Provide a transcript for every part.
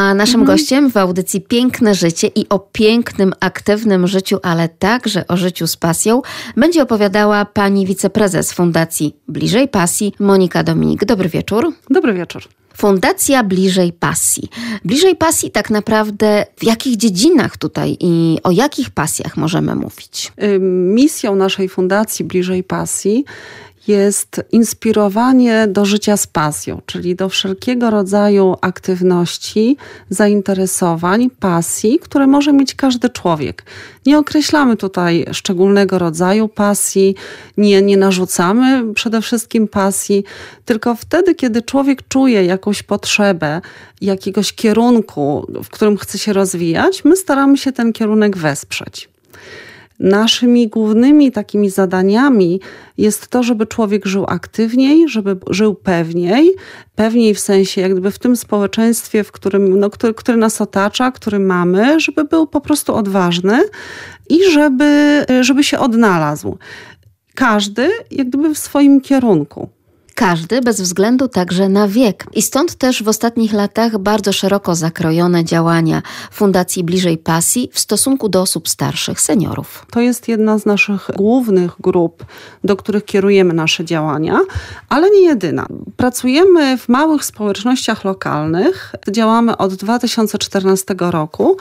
A naszym gościem w audycji Piękne Życie i o pięknym, aktywnym życiu, ale także o życiu z pasją, będzie opowiadała pani wiceprezes Fundacji Bliżej Pasji, Monika Dominik. Dobry wieczór. Dobry wieczór. Fundacja Bliżej Pasji. Bliżej Pasji tak naprawdę w jakich dziedzinach tutaj i o jakich pasjach możemy mówić? Misją naszej Fundacji Bliżej Pasji jest inspirowanie do życia z pasją, czyli do wszelkiego rodzaju aktywności, zainteresowań, pasji, które może mieć każdy człowiek. Nie określamy tutaj szczególnego rodzaju pasji, nie narzucamy przede wszystkim pasji, tylko wtedy, kiedy człowiek czuje jakąś potrzebę, jakiegoś kierunku, w którym chce się rozwijać, my staramy się ten kierunek wesprzeć. Naszymi głównymi takimi zadaniami jest to, żeby człowiek żył aktywniej, żeby żył pewniej w sensie jak gdyby w tym społeczeństwie, w którym, który nas otacza, który mamy, żeby był po prostu odważny i żeby się odnalazł. Każdy jak gdyby w swoim kierunku. Każdy bez względu także na wiek. I stąd też w ostatnich latach bardzo szeroko zakrojone działania Fundacji Bliżej Pasji w stosunku do osób starszych, seniorów. To jest jedna z naszych głównych grup, do których kierujemy nasze działania, ale nie jedyna. Pracujemy w małych społecznościach lokalnych. Działamy od 2014 roku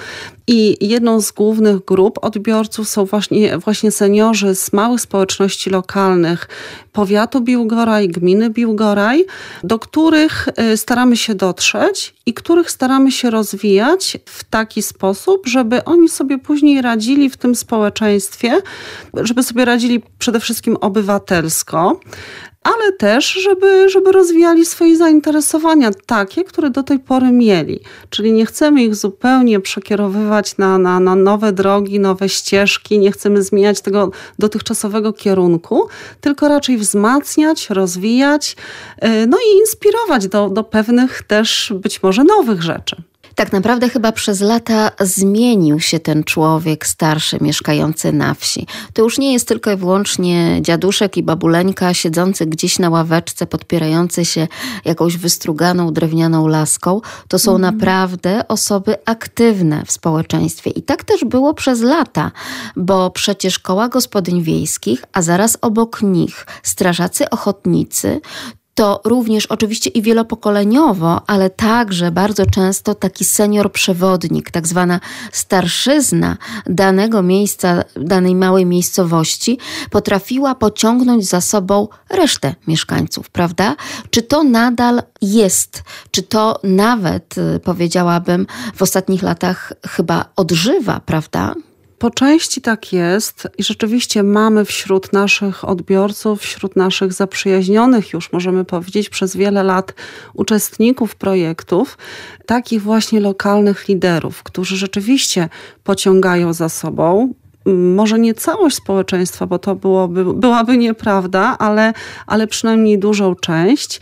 i jedną z głównych grup odbiorców są właśnie seniorzy z małych społeczności lokalnych powiatu Biłgoraj, gminy Biłgoraj, do których staramy się dotrzeć i których staramy się rozwijać w taki sposób, żeby oni sobie później radzili w tym społeczeństwie, żeby sobie radzili przede wszystkim obywatelsko, ale też, żeby rozwijali swoje zainteresowania takie, które do tej pory mieli. Czyli nie chcemy ich zupełnie przekierowywać na nowe drogi, nowe ścieżki, nie chcemy zmieniać tego dotychczasowego kierunku, tylko raczej wzmacniać, rozwijać, no i inspirować do pewnych też być może nowych rzeczy. Tak naprawdę chyba przez lata zmienił się ten człowiek starszy, mieszkający na wsi. To już nie jest tylko i wyłącznie dziaduszek i babuleńka siedzący gdzieś na ławeczce, podpierający się jakąś wystruganą drewnianą laską. To są naprawdę osoby aktywne w społeczeństwie. I tak też było przez lata, bo przecież koła gospodyń wiejskich, a zaraz obok nich strażacy ochotnicy, to również oczywiście i wielopokoleniowo, ale także bardzo często taki senior przewodnik, tak zwana starszyzna danego miejsca, danej małej miejscowości potrafiła pociągnąć za sobą resztę mieszkańców, prawda? Czy to nadal jest? Czy to nawet, powiedziałabym, w ostatnich latach chyba odżywa, prawda? Po części tak jest i rzeczywiście mamy wśród naszych odbiorców, wśród naszych zaprzyjaźnionych już, możemy powiedzieć, przez wiele lat uczestników projektów, takich właśnie lokalnych liderów, którzy rzeczywiście pociągają za sobą, może nie całość społeczeństwa, bo to byłaby nieprawda, ale przynajmniej dużą część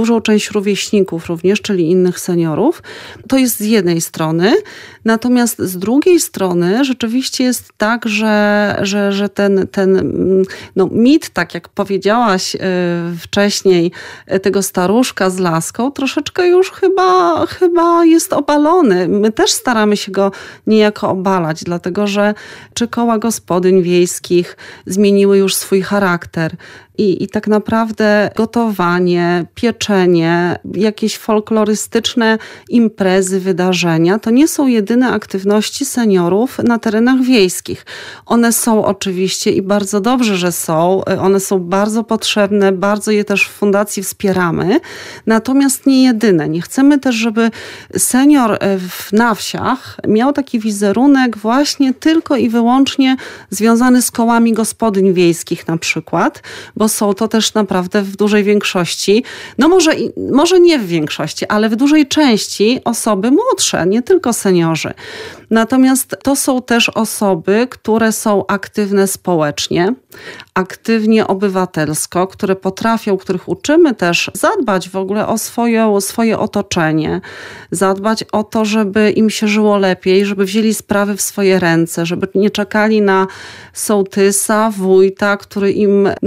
rówieśników również, czyli innych seniorów. To jest z jednej strony. Natomiast z drugiej strony rzeczywiście jest tak, że ten mit, tak jak powiedziałaś wcześniej, tego staruszka z laską, troszeczkę już chyba jest obalony. My też staramy się go niejako obalać, dlatego że czy koła gospodyń wiejskich zmieniły już swój charakter. I tak naprawdę gotowanie, pieczenie, jakieś folklorystyczne imprezy, wydarzenia, to nie są jedyne aktywności seniorów na terenach wiejskich. One są oczywiście i bardzo dobrze, że są. One są bardzo potrzebne, bardzo je też w fundacji wspieramy. Natomiast nie jedyne. Nie chcemy też, żeby senior na wsiach miał taki wizerunek właśnie tylko i wyłącznie związany z kołami gospodyń wiejskich na przykład, bo są to też naprawdę w dużej większości, no może nie w większości, ale w dużej części osoby młodsze, nie tylko seniorzy. Natomiast to są też osoby, które są aktywne społecznie, aktywnie obywatelsko, które potrafią, których uczymy też zadbać w ogóle o swoje otoczenie, zadbać o to, żeby im się żyło lepiej, żeby wzięli sprawy w swoje ręce, żeby nie czekali na sołtysa, wójta, który im, no tak mówiąc,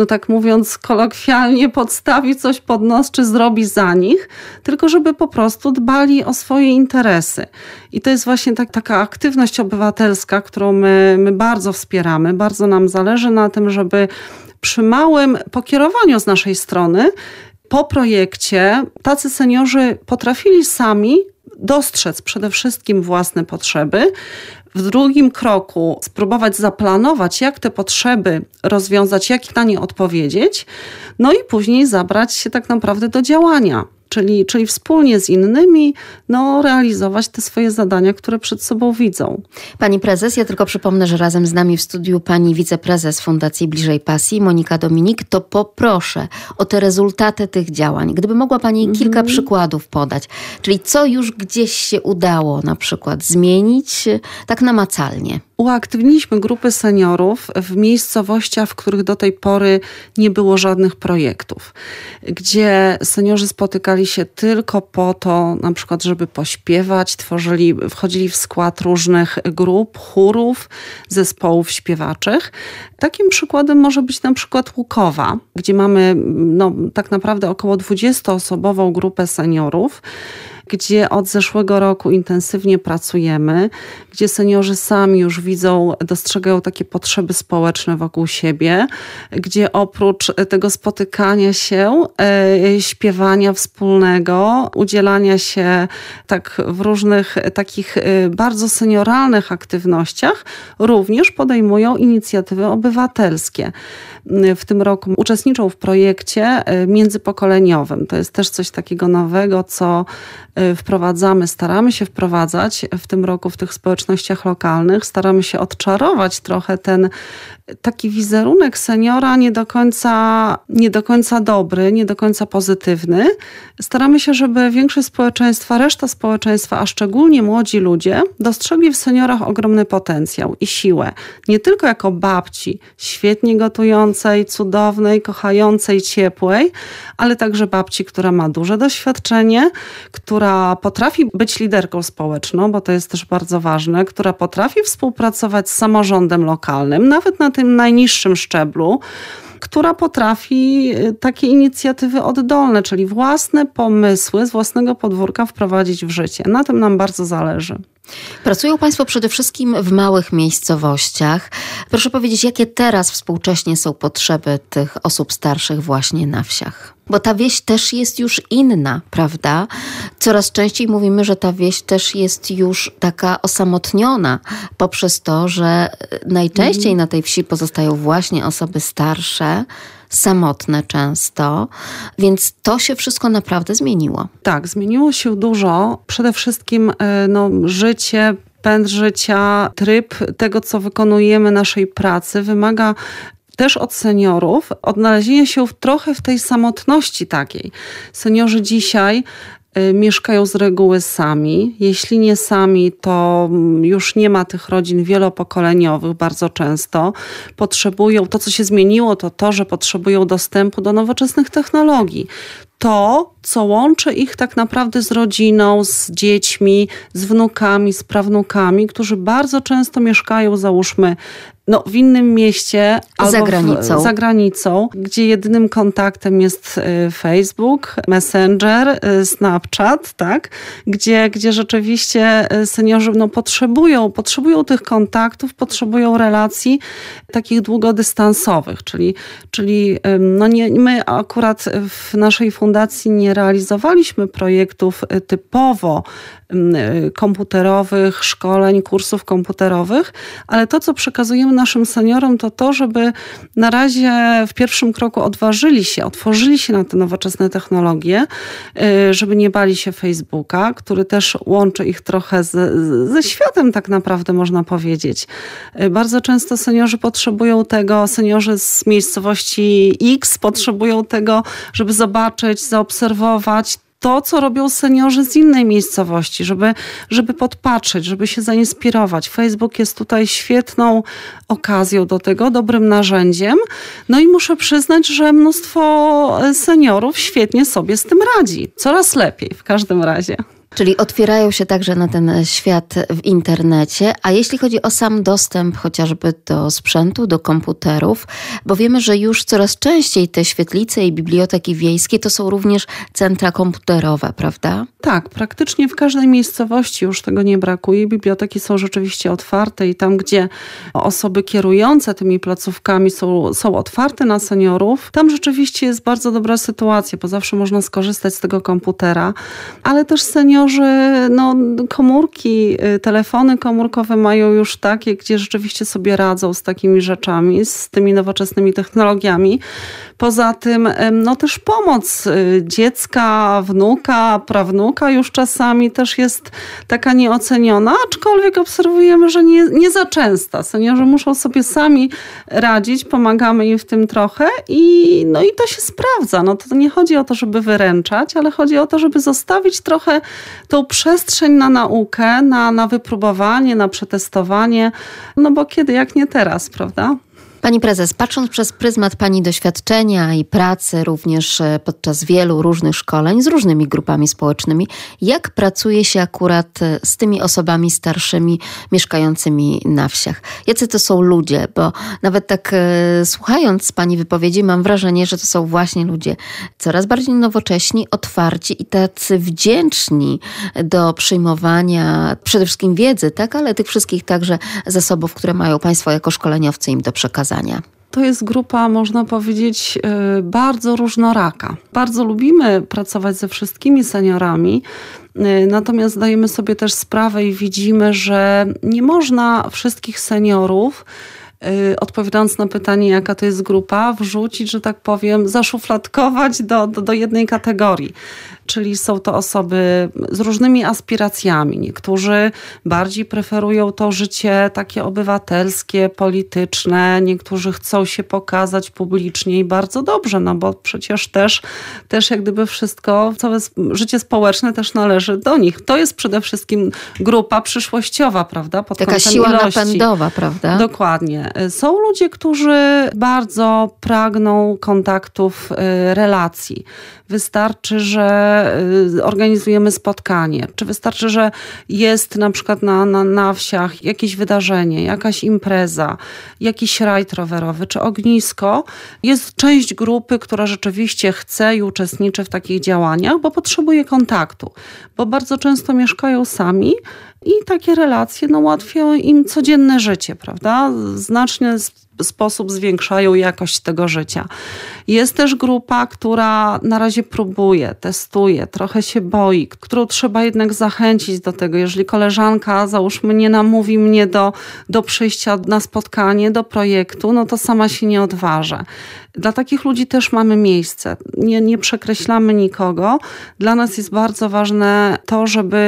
mówiąc kolokwialnie, podstawi coś pod nos, czy zrobi za nich, tylko żeby po prostu dbali o swoje interesy. I to jest właśnie taka aktywność obywatelska, którą my bardzo wspieramy. Bardzo nam zależy na tym, żeby przy małym pokierowaniu z naszej strony po projekcie tacy seniorzy potrafili sami dostrzec przede wszystkim własne potrzeby, w drugim kroku spróbować zaplanować, jak te potrzeby rozwiązać, jak na nie odpowiedzieć, no i później zabrać się tak naprawdę do działania. Czyli wspólnie z innymi realizować te swoje zadania, które przed sobą widzą. Pani prezes, ja tylko przypomnę, że razem z nami w studiu pani wiceprezes Fundacji Bliżej Pasji, Monika Dominik, to poproszę o te rezultaty tych działań. Gdyby mogła pani kilka przykładów podać, czyli co już gdzieś się udało na przykład zmienić tak namacalnie. Uaktywniliśmy grupy seniorów w miejscowościach, w których do tej pory nie było żadnych projektów, gdzie seniorzy spotykali się tylko po to, na przykład, żeby pośpiewać, wchodzili w skład różnych grup, chórów, zespołów śpiewaczych. Takim przykładem może być na przykład Łukowa, gdzie mamy tak naprawdę około 20-osobową grupę seniorów, gdzie od zeszłego roku intensywnie pracujemy, gdzie seniorzy sami już widzą, dostrzegają takie potrzeby społeczne wokół siebie, gdzie oprócz tego spotykania się, śpiewania wspólnego, udzielania się tak w różnych takich bardzo senioralnych aktywnościach, również podejmują inicjatywy obywatelskie. W tym roku uczestniczą w projekcie międzypokoleniowym. To jest też coś takiego nowego, co staramy się wprowadzać w tym roku w tych społecznościach lokalnych. Staramy się odczarować trochę ten taki wizerunek seniora nie do końca dobry, nie do końca pozytywny. Staramy się, żeby większość społeczeństwa, reszta społeczeństwa, a szczególnie młodzi ludzie, dostrzegli w seniorach ogromny potencjał i siłę. Nie tylko jako babci, świetnie gotującej, cudownej, kochającej, ciepłej, ale także babci, która ma duże doświadczenie, która potrafi być liderką społeczną, bo to jest też bardzo ważne, która potrafi współpracować z samorządem lokalnym, nawet na tym najniższym szczeblu, która potrafi takie inicjatywy oddolne, czyli własne pomysły z własnego podwórka wprowadzić w życie. Na tym nam bardzo zależy. Pracują Państwo przede wszystkim w małych miejscowościach. Proszę powiedzieć, jakie teraz współcześnie są potrzeby tych osób starszych właśnie na wsiach? Bo ta wieś też jest już inna, prawda? Coraz częściej mówimy, że ta wieś też jest już taka osamotniona poprzez to, że najczęściej na tej wsi pozostają właśnie osoby starsze, samotne często, więc to się wszystko naprawdę zmieniło. Tak, zmieniło się dużo. Przede wszystkim życie, pęd życia, tryb tego, co wykonujemy, naszej pracy wymaga też od seniorów odnalezienia się trochę w tej samotności takiej. Seniorzy dzisiaj mieszkają z reguły sami. Jeśli nie sami, to już nie ma tych rodzin wielopokoleniowych bardzo często. Potrzebują, to co się zmieniło, to, że potrzebują dostępu do nowoczesnych technologii. To, co łączy ich tak naprawdę z rodziną, z dziećmi, z wnukami, z prawnukami, którzy bardzo często mieszkają, załóżmy, w innym mieście albo za granicą, gdzie jedynym kontaktem jest Facebook, Messenger, Snapchat, tak? Gdzie rzeczywiście seniorzy potrzebują tych kontaktów, potrzebują relacji takich długodystansowych, czyli my akurat w naszej fundacji nie realizowaliśmy projektów typowo komputerowych, szkoleń, kursów komputerowych, ale to, co przekazujemy naszym seniorom, to, żeby na razie w pierwszym kroku otworzyli się na te nowoczesne technologie, żeby nie bali się Facebooka, który też łączy ich trochę ze światem, tak naprawdę można powiedzieć. Bardzo często seniorzy potrzebują tego, seniorzy z miejscowości X potrzebują tego, żeby zobaczyć, zaobserwować to, co robią seniorzy z innej miejscowości, żeby podpatrzeć, żeby się zainspirować. Facebook jest tutaj świetną okazją do tego, dobrym narzędziem. I muszę przyznać, że mnóstwo seniorów świetnie sobie z tym radzi. Coraz lepiej w każdym razie. Czyli otwierają się także na ten świat w internecie, a jeśli chodzi o sam dostęp chociażby do sprzętu, do komputerów, bo wiemy, że już coraz częściej te świetlice i biblioteki wiejskie to są również centra komputerowe, prawda? Tak, praktycznie w każdej miejscowości już tego nie brakuje. Biblioteki są rzeczywiście otwarte i tam, gdzie osoby kierujące tymi placówkami są otwarte na seniorów, tam rzeczywiście jest bardzo dobra sytuacja, bo zawsze można skorzystać z tego komputera, ale też seniorzy, komórki, telefony komórkowe mają już takie, gdzie rzeczywiście sobie radzą z takimi rzeczami, z tymi nowoczesnymi technologiami. Poza tym też pomoc dziecka, wnuka, prawnuka już czasami też jest taka nieoceniona, aczkolwiek obserwujemy, że nie za częsta. Seniorzy muszą sobie sami radzić, pomagamy im w tym trochę i to się sprawdza. To nie chodzi o to, żeby wyręczać, ale chodzi o to, żeby zostawić trochę tą przestrzeń na naukę, na wypróbowanie, na przetestowanie, bo kiedy jak nie teraz, prawda? Pani prezes, patrząc przez pryzmat pani doświadczenia i pracy również podczas wielu różnych szkoleń z różnymi grupami społecznymi, jak pracuje się akurat z tymi osobami starszymi mieszkającymi na wsiach? Jacy to są ludzie? Bo nawet tak słuchając pani wypowiedzi mam wrażenie, że to są właśnie ludzie coraz bardziej nowocześni, otwarci i tacy wdzięczni do przyjmowania przede wszystkim wiedzy, tak, ale tych wszystkich także zasobów, które mają państwo jako szkoleniowcy im do przekazania. To jest grupa, można powiedzieć, bardzo różnoraka. Bardzo lubimy pracować ze wszystkimi seniorami, natomiast zdajemy sobie też sprawę i widzimy, że nie można wszystkich seniorów, odpowiadając na pytanie, jaka to jest grupa, wrzucić, że tak powiem, zaszufladkować do jednej kategorii. Czyli są to osoby z różnymi aspiracjami. Niektórzy bardziej preferują to życie takie obywatelskie, polityczne. Niektórzy chcą się pokazać publicznie i bardzo dobrze, bo przecież też jak gdyby wszystko, całe życie społeczne też należy do nich. To jest przede wszystkim grupa przyszłościowa, prawda? Pod taka siła napędowa, prawda? Dokładnie. Są ludzie, którzy bardzo pragną kontaktów, relacji. Wystarczy, że organizujemy spotkanie, czy wystarczy, że jest na przykład na wsiach jakieś wydarzenie, jakaś impreza, jakiś rajd rowerowy, czy ognisko. Jest część grupy, która rzeczywiście chce i uczestniczy w takich działaniach, bo potrzebuje kontaktu, bo bardzo często mieszkają sami i takie relacje ułatwiają im codzienne życie, prawda? Znacznie sposób zwiększają jakość tego życia. Jest też grupa, która na razie próbuje, testuje, trochę się boi, którą trzeba jednak zachęcić do tego. Jeżeli koleżanka, załóżmy, nie namówi mnie do przyjścia na spotkanie, do projektu, to sama się nie odważę. Dla takich ludzi też mamy miejsce. Nie przekreślamy nikogo. Dla nas jest bardzo ważne to,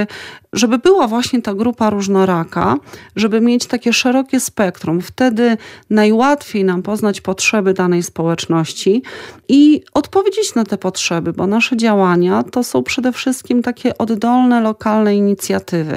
żeby była właśnie ta grupa różnoraka, żeby mieć takie szerokie spektrum. Wtedy najłatwiej nam poznać potrzeby danej społeczności i odpowiedzieć na te potrzeby, bo nasze działania to są przede wszystkim takie oddolne, lokalne inicjatywy.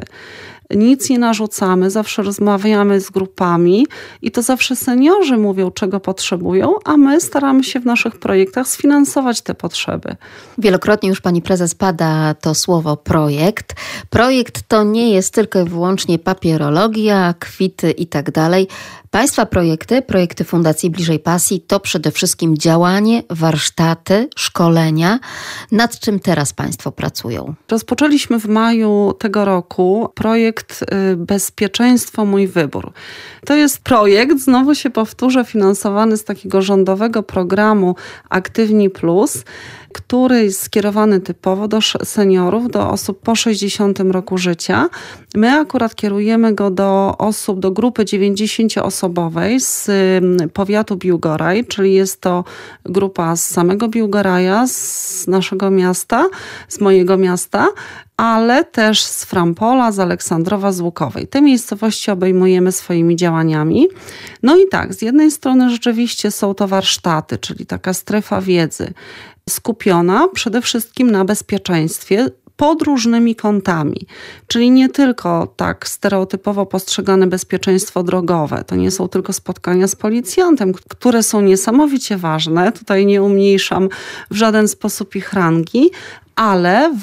Nic nie narzucamy, zawsze rozmawiamy z grupami i to zawsze seniorzy mówią, czego potrzebują, a my staramy się w naszych projektach sfinansować te potrzeby. Wielokrotnie już pani prezes pada to słowo projekt. Projekt to nie jest tylko i wyłącznie papierologia, kwity i tak dalej. Państwa projekty Fundacji Bliżej Pasji to przede wszystkim działanie, warsztaty, szkolenia. Nad czym teraz państwo pracują? Rozpoczęliśmy w maju tego roku projekt Bezpieczeństwo Mój Wybór. To jest projekt, znowu się powtórzę, finansowany z takiego rządowego programu Aktywni Plus, który jest skierowany typowo do seniorów, do osób po 60 roku życia. My akurat kierujemy go do osób, do grupy 90-osobowej z powiatu Biłgoraj, czyli jest to grupa z samego Biłgoraja, z naszego miasta, z mojego miasta, ale też z Frampola, z Aleksandrowa, z Łukowej. Te miejscowości obejmujemy swoimi działaniami. I tak, z jednej strony rzeczywiście są to warsztaty, czyli taka strefa wiedzy, skupiona przede wszystkim na bezpieczeństwie pod różnymi kątami. Czyli nie tylko tak stereotypowo postrzegane bezpieczeństwo drogowe. To nie są tylko spotkania z policjantem, które są niesamowicie ważne. Tutaj nie umniejszam w żaden sposób ich rangi, Ale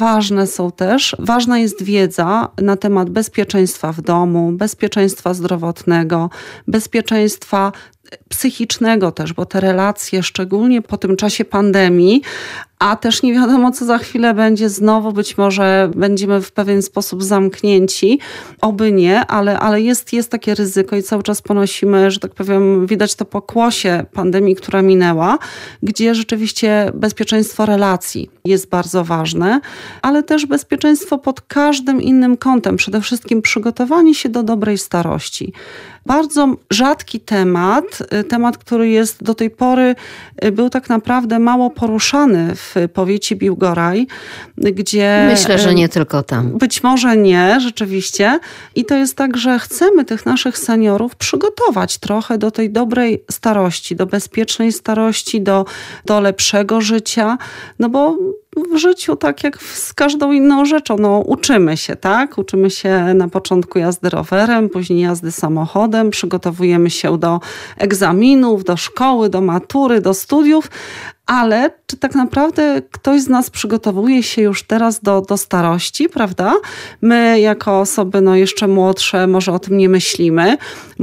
ważna jest wiedza na temat bezpieczeństwa w domu, bezpieczeństwa zdrowotnego, bezpieczeństwa psychicznego też, bo te relacje, szczególnie po tym czasie pandemii, a też nie wiadomo, co za chwilę będzie znowu, być może będziemy w pewien sposób zamknięci, oby nie, ale jest takie ryzyko i cały czas ponosimy, że tak powiem, widać to po kłosie pandemii, która minęła, gdzie rzeczywiście bezpieczeństwo relacji jest bardzo ważne, ale też bezpieczeństwo pod każdym innym kątem, przede wszystkim przygotowanie się do dobrej starości. Bardzo rzadki temat, który jest do tej pory, był tak naprawdę mało poruszany w powiecie Biłgoraj, gdzie... Myślę, że nie tylko tam. Być może nie, rzeczywiście. I to jest tak, że chcemy tych naszych seniorów przygotować trochę do tej dobrej starości, do bezpiecznej starości, do lepszego życia, no bo w życiu, tak jak z każdą inną rzeczą, uczymy się, tak? Uczymy się na początku jazdy rowerem, później jazdy samochodem, przygotowujemy się do egzaminów, do szkoły, do matury, do studiów, ale czy tak naprawdę ktoś z nas przygotowuje się już teraz do starości, prawda? My jako osoby jeszcze młodsze może o tym nie myślimy.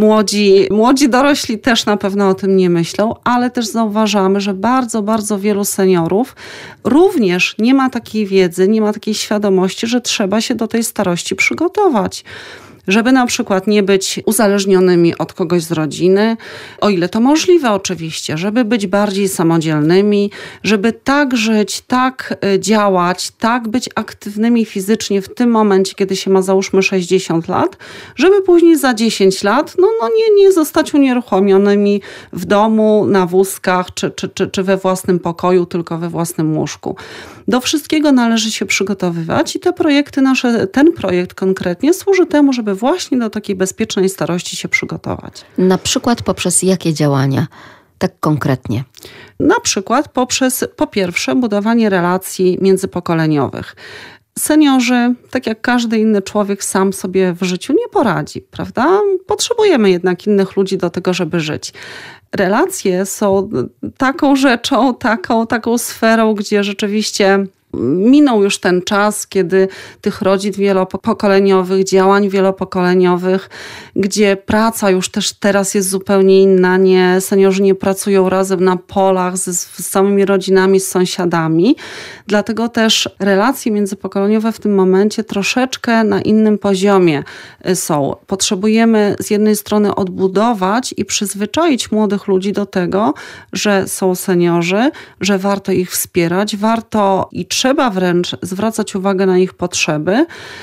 Młodzi dorośli też na pewno o tym nie myślą, ale też zauważamy, że bardzo, bardzo wielu seniorów również nie ma takiej wiedzy, nie ma takiej świadomości, że trzeba się do tej starości przygotować. Żeby na przykład nie być uzależnionymi od kogoś z rodziny, o ile to możliwe oczywiście, żeby być bardziej samodzielnymi, żeby tak żyć, tak działać, tak być aktywnymi fizycznie w tym momencie, kiedy się ma załóżmy 60 lat, żeby później za 10 lat nie zostać unieruchomionymi w domu, na wózkach czy we własnym pokoju, tylko we własnym łóżku. Do wszystkiego należy się przygotowywać i ten projekt konkretnie służy temu, żeby właśnie do takiej bezpiecznej starości się przygotować. Na przykład poprzez jakie działania? Tak konkretnie. Na przykład poprzez, po pierwsze, budowanie relacji międzypokoleniowych. Seniorzy, tak jak każdy inny człowiek, sam sobie w życiu nie poradzi, prawda? Potrzebujemy jednak innych ludzi do tego, żeby żyć. Relacje są taką rzeczą, taką sferą, gdzie rzeczywiście minął już ten czas, kiedy tych rodzin wielopokoleniowych, działań wielopokoleniowych, gdzie praca już też teraz jest zupełnie inna. Seniorzy nie pracują razem na polach z samymi rodzinami, z sąsiadami. Dlatego też relacje międzypokoleniowe w tym momencie troszeczkę na innym poziomie są. Potrzebujemy z jednej strony odbudować i przyzwyczaić młodych ludzi do tego, że są seniorzy, że warto ich wspierać, warto i trzeba wręcz zwracać uwagę na ich potrzeby,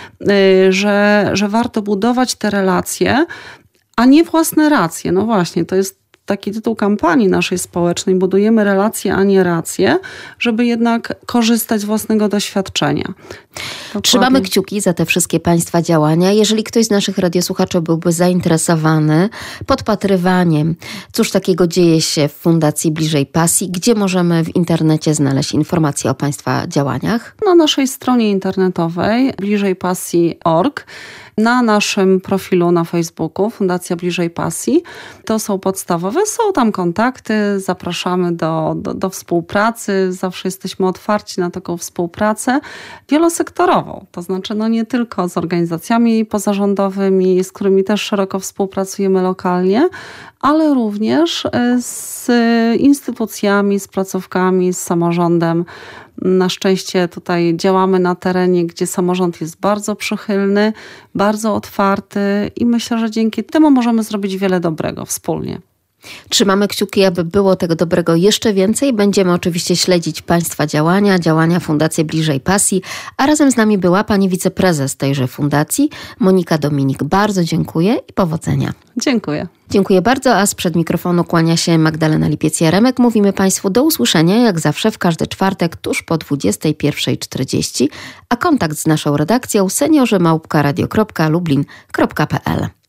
że warto budować te relacje, a nie własne racje. No właśnie, to jest taki tytuł kampanii naszej społecznej. Budujemy relacje, a nie racje, żeby jednak korzystać z własnego doświadczenia. Dokładnie. Trzymamy kciuki za te wszystkie Państwa działania. Jeżeli ktoś z naszych radiosłuchaczy byłby zainteresowany podpatrywaniem, cóż takiego dzieje się w Fundacji Bliżej Pasji, gdzie możemy w internecie znaleźć informacje o Państwa działaniach? Na naszej stronie internetowej bliżejpasji.org, na naszym profilu na Facebooku Fundacja Bliżej Pasji. To są podstawowe, są tam kontakty, zapraszamy do współpracy, zawsze jesteśmy otwarci na taką współpracę wielosektorową, to znaczy nie tylko z organizacjami pozarządowymi, z którymi też szeroko współpracujemy lokalnie, ale również z instytucjami, z placówkami, z samorządem. Na szczęście tutaj działamy na terenie, gdzie samorząd jest bardzo przychylny, bardzo otwarty i myślę, że dzięki temu możemy zrobić wiele dobrego wspólnie. Trzymamy kciuki, aby było tego dobrego jeszcze więcej. Będziemy oczywiście śledzić Państwa działania Fundacji Bliżej Pasji, a razem z nami była pani wiceprezes tejże fundacji, Monika Dominik. Bardzo dziękuję i powodzenia. Dziękuję. Dziękuję bardzo, a sprzed mikrofonu kłania się Magdalena Lipiec-Jaremek. Mówimy Państwu do usłyszenia, jak zawsze, w każdy czwartek tuż po 21:40, a kontakt z naszą redakcją seniorzy@radio.lublin.pl.